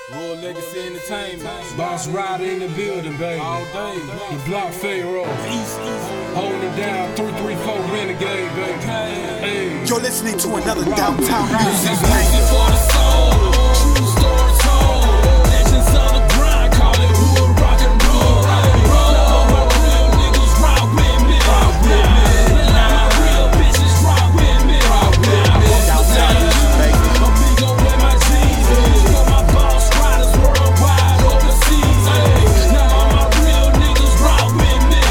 Royal Legacy Entertainment. Boss Rider in the building, baby. All day. The Block Pharaoh. Holding it down, 334 Renegade, baby. Hey. You're listening to another Downtown Music. Music for the soul. True story told. Legends of the grind. Call it hood rock and roll. All my real niggas rock with me. And all my real bitches rock with me. Downtown Music, baby. I'm big on with my jeans. For my boss riders worldwide overseas. Now all my real niggas rock with me.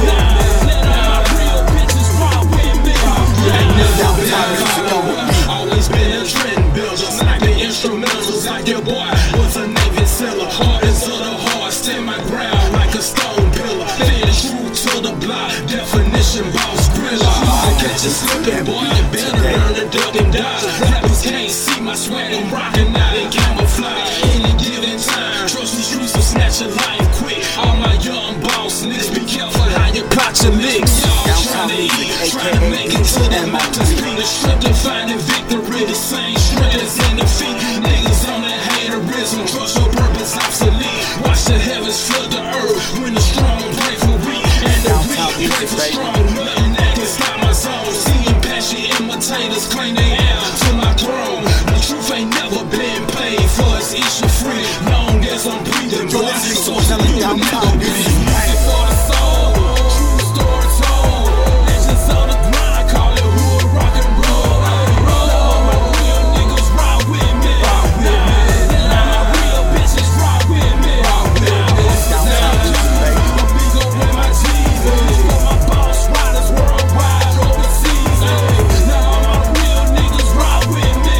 Let all my real bitches rock with me. Downtown Music on the beat. Always been a trend builder, sniping instrumentals like your boy was a Navy sailor. Hardest of the hard, stand my ground like a stone pillar. Finish true to the block, definition boss griller. Catch you slipping, boy, you better learn to duck and dodge. Rappers can't see my swag, I'm rocking out in camouflage. Any given time, trust me, streets will snatch your life quick. All my young boss niggas, be careful how you plot your licks. Y'all trying to eat, trying to make it to that mountains peak. The strength to finding victory, the same strength as in defeat. Niggas on that haterism, trust your purpose obsolete. Watch the heavens flood the earth when the strong pray for weak and the weak pray for strong. Nothing that can stop my zone. Seeing passion imitators claim they heir to my throne. The truth ain't never been paid for, it's issue free. Long as I'm breathing, You're boy, listening so to another you will Downtown never be. Music. Music for the soul, true story told. Legends of the grind, call it hood rock and roll. All my real niggas rock with me. And all my real bitches rock with me. Downtown Music, baby. I'm big on with my jeans. For my boss riders worldwide overseas. Now all my real niggas rock with me.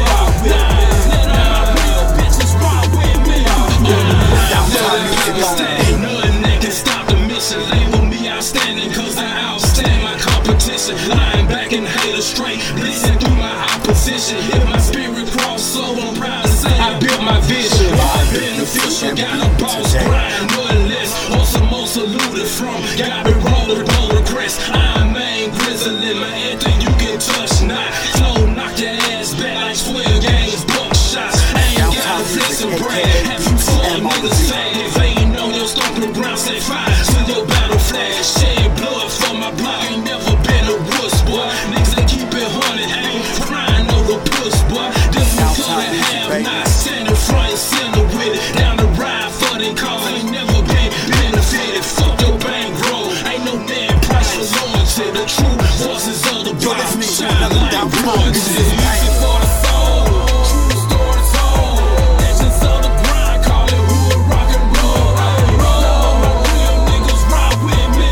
And all my real bitches rock with me. Downtown Music on the beat. Nothing that can stop the mission. Label me outstanding, cause I outstand my competition. Lying back and haters straight, blazing through my opposition. If my spirit cross over, I'm proud to say I built my vision. All beneficial, got a boss grind, nothing less. Most saluted from, got me rolling, roller crest. I'm main grizzly, my anything you can touch, not. Flow, knock your ass back like 12 games, buckshots. I ain't got a flex and bread. Have you fuck niggas sad? If they ain't on your stomping ground, set fire to your battle flag. Shed blood for my block, ain't never been a wuss, boy. Niggas that keep it 100, ain't crying over puss, boy. This one couldn't have not standing front and center with it. Down the ride for them cars, ain't never been benefited. Fuck your bankroll, ain't no damn price for loyalty. The true voices of the You're block listening to shine another like Downtown royalty. Music. Music for the soul, true story told. Legends of the grind, call it hood rock and roll. All my real niggas rock with me.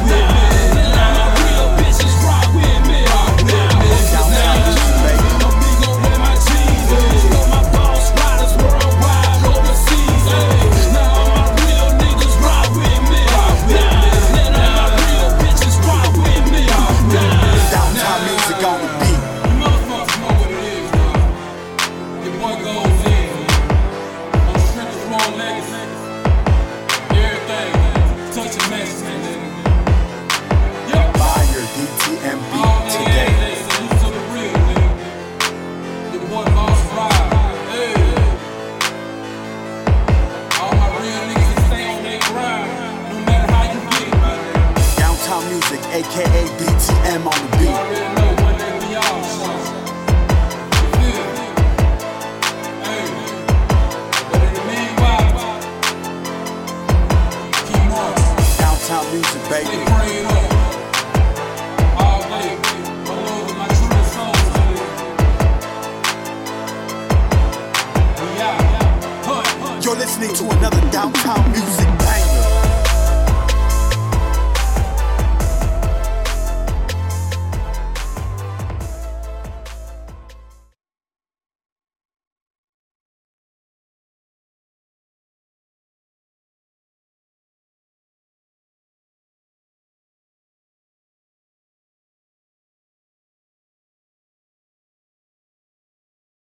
And all my real bitches rock with me. Downtown Music, baby. I'm big on with my jeans. For my boss riders worldwide overseas. Now all my real niggas rock with me. And all my real bitches rock with me. Downtown Music on the beat. You motherfuckers know what it is, though. Your boy goes in. I'm strictly Royal Legacy. Everything. Touch a message, nigga. Yup. Buy your DTMB All day, today. every day. Salute to the real, nigga. Your boy Boss Rider. Hey. All my real niggas that stay on their grind. No matter how you get it, my nigga. Downtown Music, aka DTM on the You beat. already know when they be all short. You feel me? Hey. But in the meanwhile, keep marching. Downtown Music, Stay baby. prayed up. All day. My love and my true souls today. We out. Hunt. You're listening to another Downtown Music.